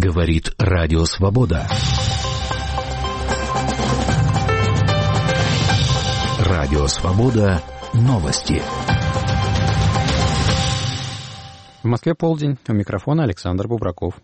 Говорит Радио Свобода. Радио Свобода. Новости. В Москве полдень. У микрофона Александр Бубраков.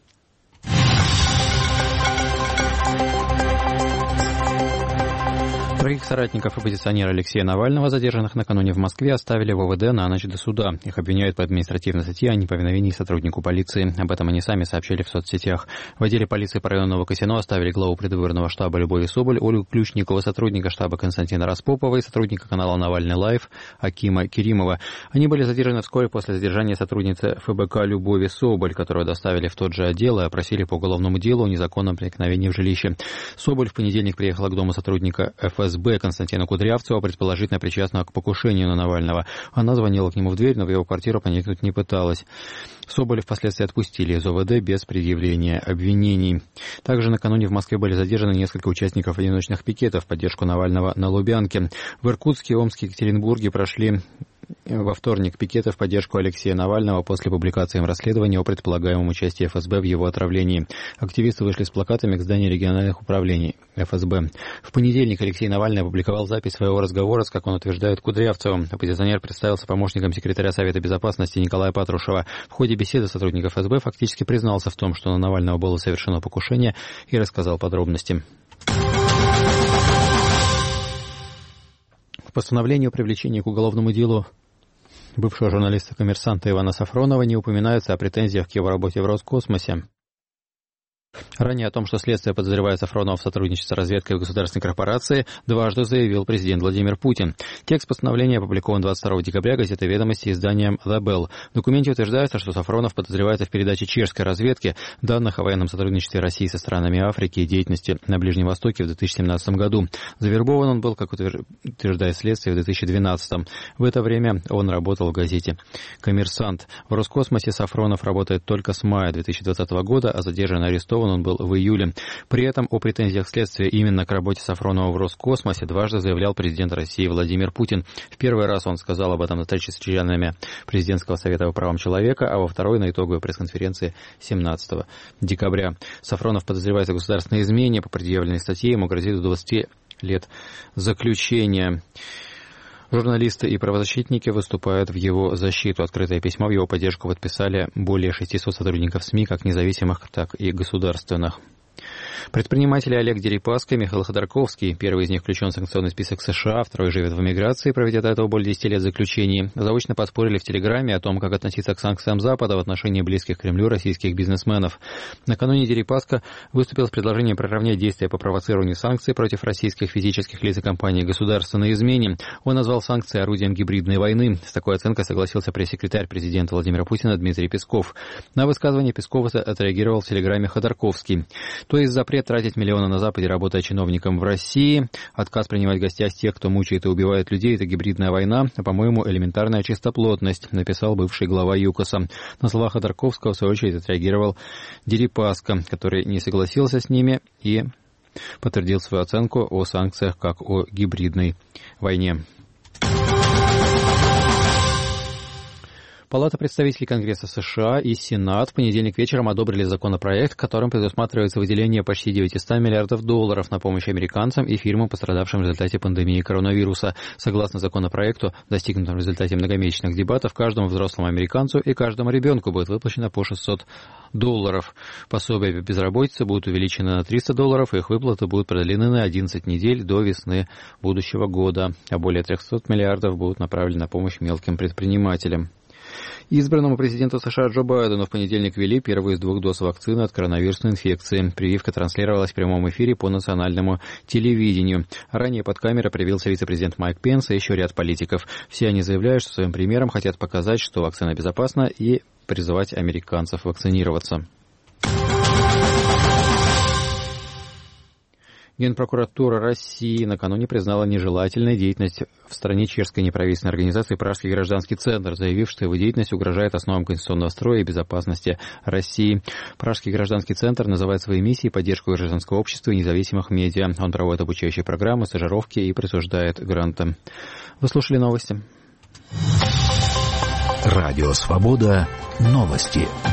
Троих соратников оппозиционера Алексея Навального, задержанных накануне в Москве, оставили в ОВД на ночь до суда. Их обвиняют по административной статье о неповиновении сотруднику полиции. Об этом они сами сообщили в соцсетях. В отделе полиции по району Новокосино оставили главу предвыборного штаба Любовь Соболь, Ольгу Ключникову, сотрудника штаба Константина Распопова и сотрудника канала «Навальный Лайв» Акима Керимова. Они были задержаны вскоре после задержания сотрудницы ФБК Любови Соболь, которую доставили в тот же отдел и опросили по уголовному делу о незаконном проникновении в жилище. Соболь в понедельник приехала к дому сотрудника ФСБ Константина Кудрявцева, предположительно причастного к покушению на Навального. Она звонила к нему в дверь, но в его квартиру проникнуть не пыталась. Соболя впоследствии отпустили из ОВД без предъявления обвинений. Также накануне в Москве были задержаны несколько участников одиночных пикетов в поддержку Навального на Лубянке. В Иркутске, Омске и Екатеринбурге прошли во вторник пикеты в поддержку Алексея Навального после публикации им расследования о предполагаемом участии ФСБ в его отравлении. Активисты вышли с плакатами к зданию региональных управлений ФСБ. В понедельник Алексей Навальный опубликовал запись своего разговора с, как он утверждает, Кудрявцевым. Оппозиционер представился помощником секретаря Совета Безопасности Николая Патрушева. В ходе беседы сотрудник ФСБ фактически признался в том, что на Навального было совершено покушение, и рассказал подробности. В постановлении о привлечении к уголовному делу бывшего журналиста-коммерсанта Ивана Сафронова не упоминается о претензиях к его работе в Роскосмосе. Ранее о том, что следствие подозревает Сафронова в сотрудничестве с разведкой в государственной корпорации, дважды заявил президент Владимир Путин. Текст постановления опубликован 22 декабря газетой «Ведомости» изданием «The Bell». В документе утверждается, что Сафронов подозревается в передаче чешской разведки данных о военном сотрудничестве России со странами Африки и деятельности на Ближнем Востоке в 2017 году. Завербован он был, как утверждает следствие, в 2012. В это время он работал в газете «Коммерсант». В Роскосмосе Сафронов работает только с мая 2020 года, а задержан и арестован он был в июле. При этом о претензиях следствия именно к работе Сафронова в Роскосмосе дважды заявлял президент России Владимир Путин. В первый раз он сказал об этом на встрече с членами Президентского совета по правам человека, а во второй на итоговой пресс-конференции 17 декабря. Сафронов подозревается в государственной измене. По предъявленной статье ему грозит до 20 лет заключения. Журналисты и правозащитники выступают в его защиту. Открытое письмо в его поддержку подписали более 600 сотрудников СМИ, как независимых, так и государственных. Предприниматели Олег Дерипаска и Михаил Ходорковский, первый из них включен в санкционный список США, второй живет в эмиграции, проведя до этого более 10 лет заключений, заочно поспорили в Телеграме о том, как относиться к санкциям Запада в отношении близких к Кремлю российских бизнесменов. Накануне Дерипаска выступил с предложением приравнять действия по провоцированию санкций против российских физических лиц и компаний государственной измене. Он назвал санкции орудием гибридной войны. С такой оценкой согласился пресс-секретарь президента Владимира Путина Дмитрий Песков. На высказывание Пескова отреагировал в Телеграме Ходорковский. То есть запрет тратить миллионы на Западе, работая чиновником в России, отказ принимать гостя с тех, кто мучает и убивает людей, это гибридная война, а, по-моему, элементарная чистоплотность, написал бывший глава ЮКОСа. На слова Ходорковского, в свою очередь, отреагировал Дерипаска, который не согласился с ними и подтвердил свою оценку о санкциях как о гибридной войне. Палата представителей Конгресса США и Сенат в понедельник вечером одобрили законопроект, которым предусматривается выделение почти $900 миллиардов на помощь американцам и фирмам, пострадавшим в результате пандемии коронавируса. Согласно законопроекту, достигнутым в результате многомесячных дебатов, каждому взрослому американцу и каждому ребенку будет выплачено по $600. Пособия по безработице будут увеличены на $300, и их выплаты будут продлены на 11 недель до весны будущего года, а более 300 миллиардов будут направлены на помощь мелким предпринимателям. Избранному президенту США Джо Байдену в понедельник ввели первую из 2 доз вакцины от коронавирусной инфекции. Прививка транслировалась в прямом эфире по национальному телевидению. Ранее под камерой привился вице-президент Майк Пенс и еще ряд политиков. Все они заявляют, что своим примером хотят показать, что вакцина безопасна, и призывать американцев вакцинироваться. Генпрокуратура России накануне признала нежелательной деятельность в стране чешской неправительственной организации «Пражский гражданский центр», заявив, что его деятельность угрожает основам конституционного строя и безопасности России. Пражский гражданский центр называет своей миссией поддержку гражданского общества и независимых медиа. Он проводит обучающие программы, стажировки и присуждает гранты. Вы слушали новости. Радио «Свобода». Новости.